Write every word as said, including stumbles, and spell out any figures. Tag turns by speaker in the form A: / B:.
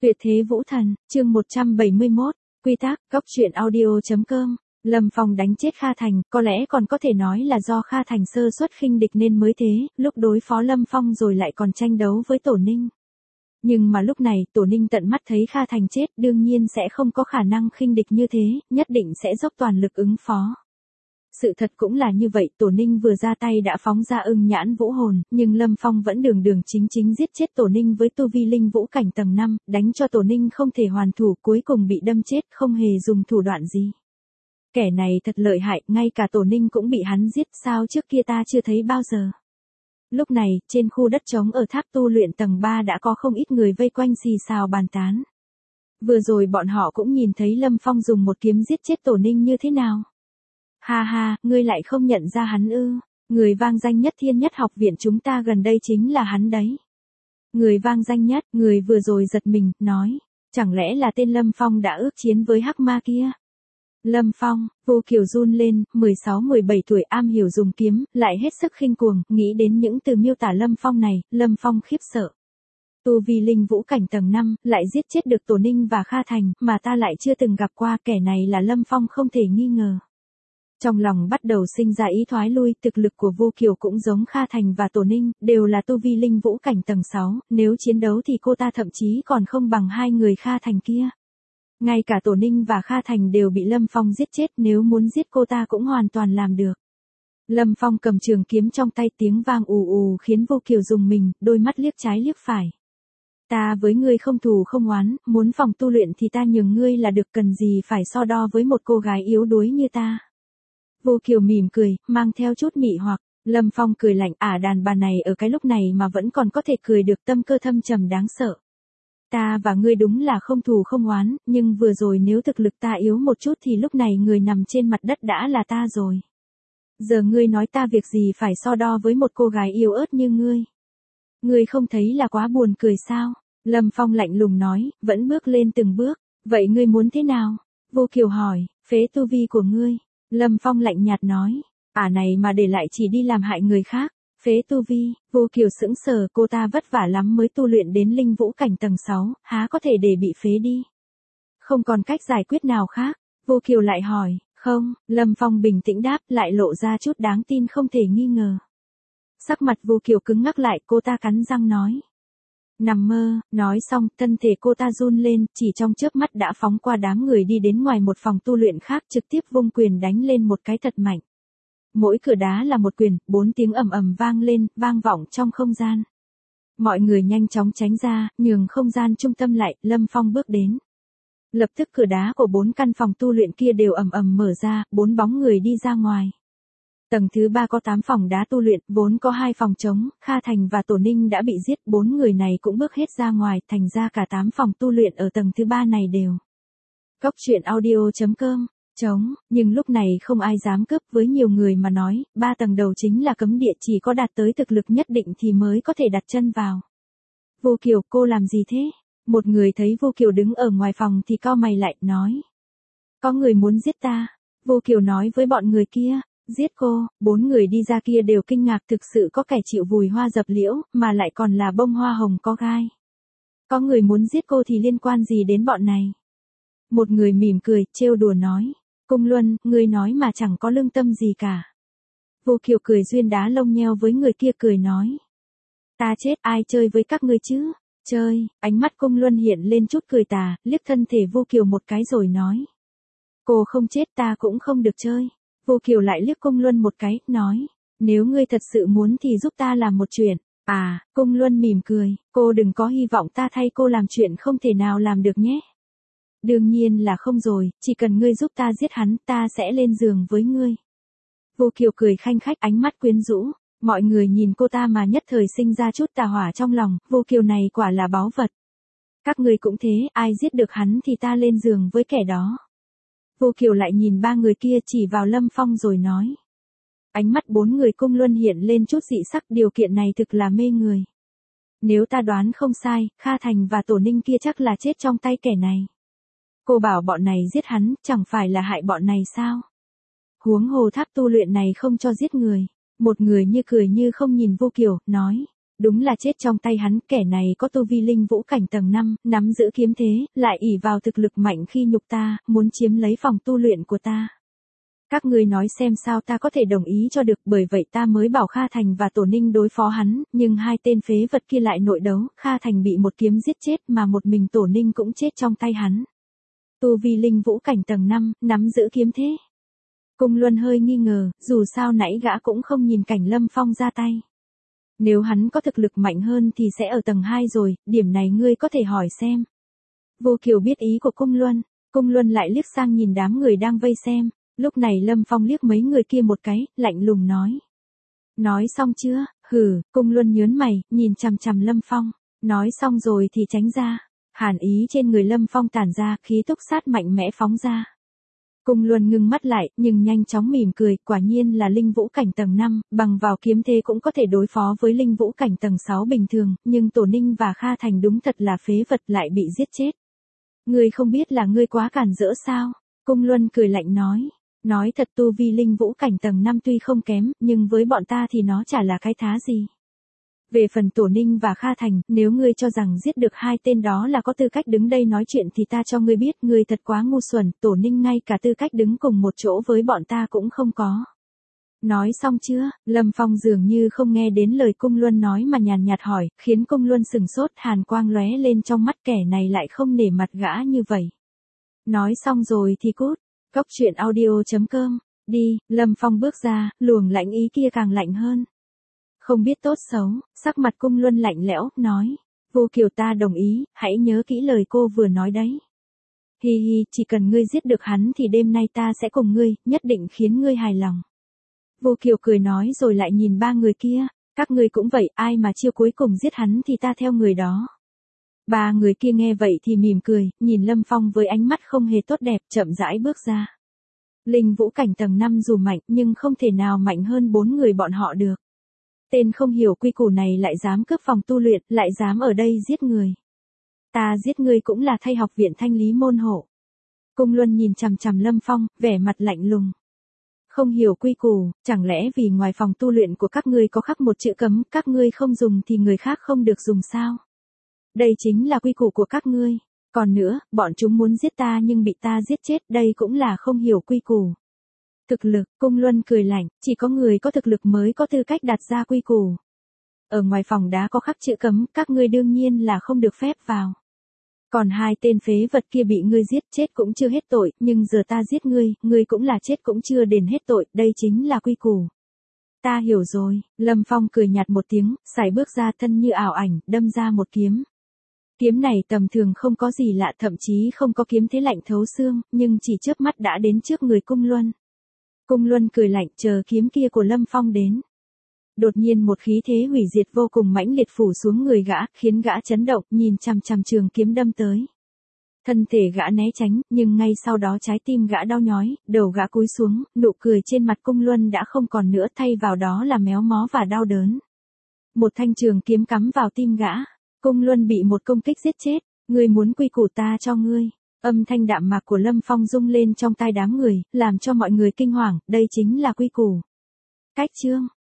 A: Tuyệt thế vũ thần, chương một trăm bảy mươi mốt, quy tắc, góc truyện audio.com. Lâm Phong đánh chết Kha Thành, có lẽ còn có thể nói là do Kha Thành sơ suất khinh địch nên mới thế, lúc đối phó Lâm Phong rồi lại còn tranh đấu với Tổ Ninh. Nhưng mà lúc này, Tổ Ninh tận mắt thấy Kha Thành chết, đương nhiên sẽ không có khả năng khinh địch như thế, nhất định sẽ dốc toàn lực ứng phó. Sự thật cũng là như vậy, Tổ Ninh vừa ra tay đã phóng ra ưng nhãn vũ hồn, nhưng Lâm Phong vẫn đường đường chính chính giết chết Tổ Ninh với tu vi linh vũ cảnh tầng năm, đánh cho Tổ Ninh không thể hoàn thủ, cuối cùng bị đâm chết, không hề dùng thủ đoạn gì. Kẻ này thật lợi hại, ngay cả Tổ Ninh cũng bị hắn giết, sao trước kia ta chưa thấy bao giờ. Lúc này, trên khu đất trống ở tháp tu luyện tầng ba đã có không ít người vây quanh xì xào bàn tán. Vừa rồi bọn họ cũng nhìn thấy Lâm Phong dùng một kiếm giết chết Tổ Ninh như thế nào. Ha ha, ngươi lại không nhận ra hắn ư? Người vang danh nhất Thiên Nhất học viện chúng ta gần đây chính là hắn đấy. Người vang danh nhất, người vừa rồi giật mình, nói, chẳng lẽ là tên Lâm Phong đã ước chiến với hắc ma kia? Lâm Phong, Vô Kiều run lên, mười sáu mười bảy tuổi am hiểu dùng kiếm, lại hết sức khinh cuồng, nghĩ đến những từ miêu tả Lâm Phong này, Lâm Phong khiếp sợ. Tu vi linh vũ cảnh tầng năm, lại giết chết được Tổ Ninh và Kha Thành, mà ta lại chưa từng gặp qua, kẻ này là Lâm Phong không thể nghi ngờ. Trong lòng bắt đầu sinh ra ý thoái lui, thực lực của Vô Kiều cũng giống Kha Thành và Tổ Ninh, đều là tu vi linh vũ cảnh tầng sáu, nếu chiến đấu thì cô ta thậm chí còn không bằng hai người Kha Thành kia. Ngay cả Tổ Ninh và Kha Thành đều bị Lâm Phong giết chết, nếu muốn giết cô ta cũng hoàn toàn làm được. Lâm Phong cầm trường kiếm trong tay, tiếng vang ù ù khiến Vô Kiều rùng mình, đôi mắt liếc trái liếc phải. Ta với ngươi không thù không oán, muốn phòng tu luyện thì ta nhường ngươi là được, cần gì phải so đo với một cô gái yếu đuối như ta. Vô Kiều mỉm cười, mang theo chút mị hoặc. Lâm Phong cười lạnh, ả đàn bà này ở cái lúc này mà vẫn còn có thể cười được, tâm cơ thâm trầm đáng sợ. Ta và ngươi đúng là không thù không oán, nhưng vừa rồi nếu thực lực ta yếu một chút thì lúc này người nằm trên mặt đất đã là ta rồi. Giờ ngươi nói ta việc gì phải so đo với một cô gái yếu ớt như ngươi. Ngươi không thấy là quá buồn cười sao? Lâm Phong lạnh lùng nói, vẫn bước lên từng bước. Vậy ngươi muốn thế nào? Vô Kiều hỏi, phế tu vi của ngươi. Lâm Phong lạnh nhạt nói, ả này mà để lại chỉ đi làm hại người khác. Phế tu vi, Vô Kiều sững sờ, cô ta vất vả lắm mới tu luyện đến linh vũ cảnh tầng sáu, há có thể để bị phế đi. Không còn cách giải quyết nào khác. Vô Kiều lại hỏi, không, Lâm Phong bình tĩnh đáp, lại lộ ra chút đáng tin không thể nghi ngờ. Sắc mặt Vô Kiều cứng ngắc lại, cô ta cắn răng nói. Nằm mơ, nói xong, thân thể cô ta run lên, chỉ trong chớp mắt đã phóng qua đám người đi đến ngoài một phòng tu luyện khác, trực tiếp vung quyền đánh lên một cái thật mạnh. Mỗi cửa đá là một quyền, bốn tiếng ầm ầm vang lên, vang vọng trong không gian. Mọi người nhanh chóng tránh ra, nhường không gian trung tâm lại, Lâm Phong bước đến. Lập tức cửa đá của bốn căn phòng tu luyện kia đều ầm ầm mở ra, bốn bóng người đi ra ngoài. Tầng thứ ba có tám phòng đá tu luyện, vốn có hai phòng trống, Kha Thành và Tổ Ninh đã bị giết, bốn người này cũng bước hết ra ngoài, thành ra cả tám phòng tu luyện ở tầng thứ ba này đều. Góc truyện audio.com, trống, nhưng lúc này không ai dám cướp, với nhiều người mà nói, ba tầng đầu chính là cấm địa, chỉ có đạt tới thực lực nhất định thì mới có thể đặt chân vào. Vô Kiều, cô làm gì thế? Một người thấy Vô Kiều đứng ở ngoài phòng thì cau mày lại, nói. Có người muốn giết ta. Vô Kiều nói với bọn người kia. Giết cô, bốn người đi ra kia đều kinh ngạc, thực sự có kẻ chịu vùi hoa dập liễu, mà lại còn là bông hoa hồng có gai. Có người muốn giết cô thì liên quan gì đến bọn này? Một người mỉm cười, trêu đùa nói. Cung Luân, ngươi nói mà chẳng có lương tâm gì cả. Vô Kiều cười duyên đá lông nheo với người kia, cười nói. Ta chết, ai chơi với các ngươi chứ? Chơi, ánh mắt Cung Luân hiện lên chút cười tà, liếc thân thể Vô Kiều một cái rồi nói. Cô không chết ta cũng không được chơi. Vô Kiều lại liếc Cung Luân một cái, nói, nếu ngươi thật sự muốn thì giúp ta làm một chuyện. À, Cung Luân mỉm cười, cô đừng có hy vọng ta thay cô làm chuyện không thể nào làm được nhé. Đương nhiên là không rồi, chỉ cần ngươi giúp ta giết hắn, ta sẽ lên giường với ngươi. Vô Kiều cười khanh khách, ánh mắt quyến rũ, mọi người nhìn cô ta mà nhất thời sinh ra chút tà hỏa trong lòng, Vô Kiều này quả là báu vật. Các ngươi cũng thế, ai giết được hắn thì ta lên giường với kẻ đó. Vô Kiều lại nhìn ba người kia, chỉ vào Lâm Phong rồi nói. Ánh mắt bốn người Cung Luân hiện lên chút dị sắc, điều kiện này thực là mê người. Nếu ta đoán không sai, Kha Thành và Tổ Ninh kia chắc là chết trong tay kẻ này. Cô bảo bọn này giết hắn, chẳng phải là hại bọn này sao? Huống hồ tháp tu luyện này không cho giết người. Một người như cười như không nhìn Vô Kiều, nói. Đúng là chết trong tay hắn, kẻ này có tu vi linh vũ cảnh tầng năm, nắm giữ kiếm thế, lại ỷ vào thực lực mạnh khi nhục ta, muốn chiếm lấy phòng tu luyện của ta. Các ngươi nói xem sao ta có thể đồng ý cho được, bởi vậy ta mới bảo Kha Thành và Tổ Ninh đối phó hắn, nhưng hai tên phế vật kia lại nội đấu, Kha Thành bị một kiếm giết chết mà một mình Tổ Ninh cũng chết trong tay hắn. Tu vi linh vũ cảnh tầng năm, nắm giữ kiếm thế. Cung Luân hơi nghi ngờ, dù sao nãy gã cũng không nhìn cảnh Lâm Phong ra tay. Nếu hắn có thực lực mạnh hơn thì sẽ ở tầng hai rồi, điểm này ngươi có thể hỏi xem. Vô Kiều biết ý của Cung Luân, Cung Luân lại liếc sang nhìn đám người đang vây xem, lúc này Lâm Phong liếc mấy người kia một cái, lạnh lùng nói. Nói xong chưa? Hừ, Cung Luân nhớn mày, nhìn chằm chằm Lâm Phong, nói xong rồi thì tránh ra. Hàn ý trên người Lâm Phong tản ra, khí túc sát mạnh mẽ phóng ra. Cung Luân ngưng mắt lại, nhưng nhanh chóng mỉm cười, quả nhiên là linh vũ cảnh tầng năm, bằng vào kiếm thế cũng có thể đối phó với linh vũ cảnh tầng sáu bình thường, nhưng Tổ Ninh và Kha Thành đúng thật là phế vật lại bị giết chết. Ngươi không biết là ngươi quá cản rỡ sao? Cung Luân cười lạnh nói, nói thật tu vi linh vũ cảnh tầng năm tuy không kém, nhưng với bọn ta thì nó chả là cái thá gì. Về phần Tổ Ninh và Kha Thành, nếu ngươi cho rằng giết được hai tên đó là có tư cách đứng đây nói chuyện thì ta cho ngươi biết, ngươi thật quá ngu xuẩn, Tổ Ninh ngay cả tư cách đứng cùng một chỗ với bọn ta cũng không có. Nói xong chưa? Lâm Phong dường như không nghe đến lời Cung Luân nói mà nhàn nhạt hỏi, khiến Cung Luân sừng sốt, hàn quang lóe lên trong mắt, kẻ này lại không nể mặt gã như vậy. Nói xong rồi thì cút. Cốc truyện audio chấm com, đi. Lâm Phong bước ra, luồng lạnh ý kia càng lạnh hơn. Không biết tốt xấu, sắc mặt Cung Luân lạnh lẽo, nói. Vô Kiều ta đồng ý, hãy nhớ kỹ lời cô vừa nói đấy. Hi hi, chỉ cần ngươi giết được hắn thì đêm nay ta sẽ cùng ngươi, nhất định khiến ngươi hài lòng. Vô Kiều cười nói rồi lại nhìn ba người kia, các ngươi cũng vậy, ai mà chiêu cuối cùng giết hắn thì ta theo người đó. Ba người kia nghe vậy thì mỉm cười, nhìn Lâm Phong với ánh mắt không hề tốt đẹp, chậm rãi bước ra. Linh vũ cảnh tầng năm dù mạnh nhưng không thể nào mạnh hơn bốn người bọn họ được. Tên không hiểu quy củ này lại dám cướp phòng tu luyện, lại dám ở đây giết người. Ta giết ngươi cũng là thay học viện thanh lý môn hộ. Cung Luân nhìn chằm chằm Lâm Phong, vẻ mặt lạnh lùng. Không hiểu quy củ, chẳng lẽ vì ngoài phòng tu luyện của các ngươi có khắc một chữ cấm, các ngươi không dùng thì người khác không được dùng sao? Đây chính là quy củ của các ngươi. Còn nữa, bọn chúng muốn giết ta nhưng bị ta giết chết, đây cũng là không hiểu quy củ. Thực lực, Cung Luân cười lạnh, chỉ có người có thực lực mới có tư cách đặt ra quy củ. Ở ngoài phòng đá có khắc chữ cấm, các ngươi đương nhiên là không được phép vào. Còn hai tên phế vật kia bị ngươi giết chết cũng chưa hết tội, nhưng giờ ta giết ngươi, ngươi cũng là chết cũng chưa đền hết tội, đây chính là quy củ. Ta hiểu rồi, Lâm Phong cười nhạt một tiếng, sải bước ra thân như ảo ảnh, đâm ra một kiếm. Kiếm này tầm thường không có gì lạ, thậm chí không có kiếm thế lạnh thấu xương, nhưng chỉ chớp mắt đã đến trước người Cung Luân. Cung Luân cười lạnh, chờ kiếm kia của Lâm Phong đến. Đột nhiên một khí thế hủy diệt vô cùng mãnh liệt phủ xuống người gã, khiến gã chấn động, nhìn chằm chằm trường kiếm đâm tới. Thân thể gã né tránh, nhưng ngay sau đó trái tim gã đau nhói, đầu gã cúi xuống, nụ cười trên mặt Cung Luân đã không còn nữa, thay vào đó là méo mó và đau đớn. Một thanh trường kiếm cắm vào tim gã. Cung Luân bị một công kích giết chết, ngươi muốn quy củ ta cho ngươi. Âm thanh đạm mạc của Lâm Phong rung lên trong tai đám người, làm cho mọi người kinh hoàng, đây chính là quy củ. Cách chương